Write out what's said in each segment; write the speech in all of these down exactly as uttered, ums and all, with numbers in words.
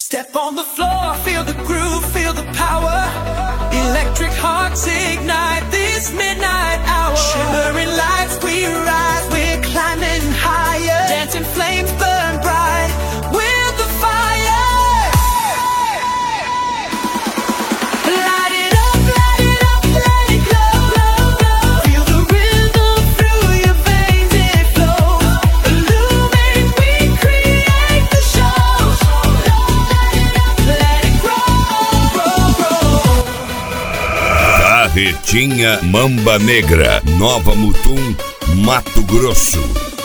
Step on the floor, feel the groove, feel the power. Electric hearts ignite this midnight hour. Shimmering lights, we rise, we're climbing higher. Dancing flames burn bright with the fire. Light it up, light it up, let it glow. Feel the rhythm through your veins, it flows. Illuminate, we create the show. Let it grow, grow, grow. Carretinha Mamba Negra, Nova Mutum, Mato Grosso.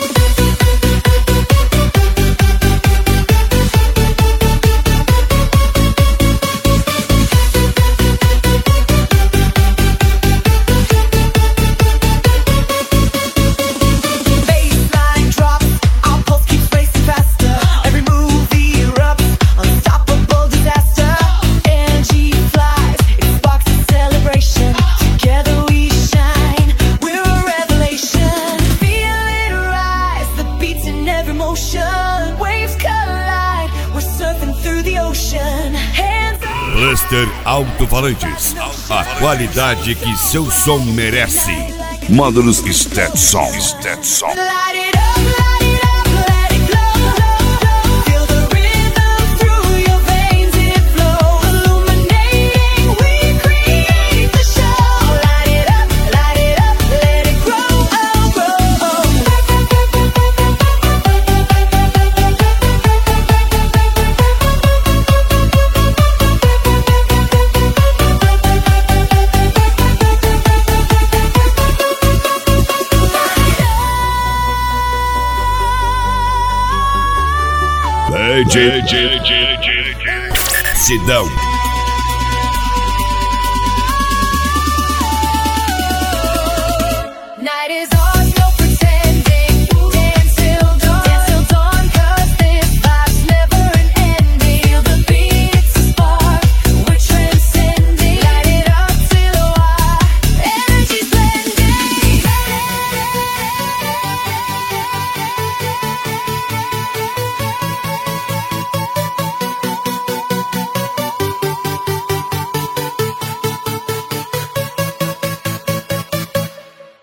Baseline drops, our pulse keeps racing faster. Every move erupts, unstoppable disaster. Energy flies, it sparks a celebration. Together we shine, we're a revelation. Feel it rise, the beats in every motion. Waves collide, we're surfing through the ocean. Hands up. Cluster Alto-Falantes, a qualidade que seu som merece. Módulos Stetson. Stetson. Light it up, light it up, let it glow. Feel the rhythm through your veins, it flows. Illuminating, we create the show. Light it up, light it up, let it grow, oh, grow. Sidão.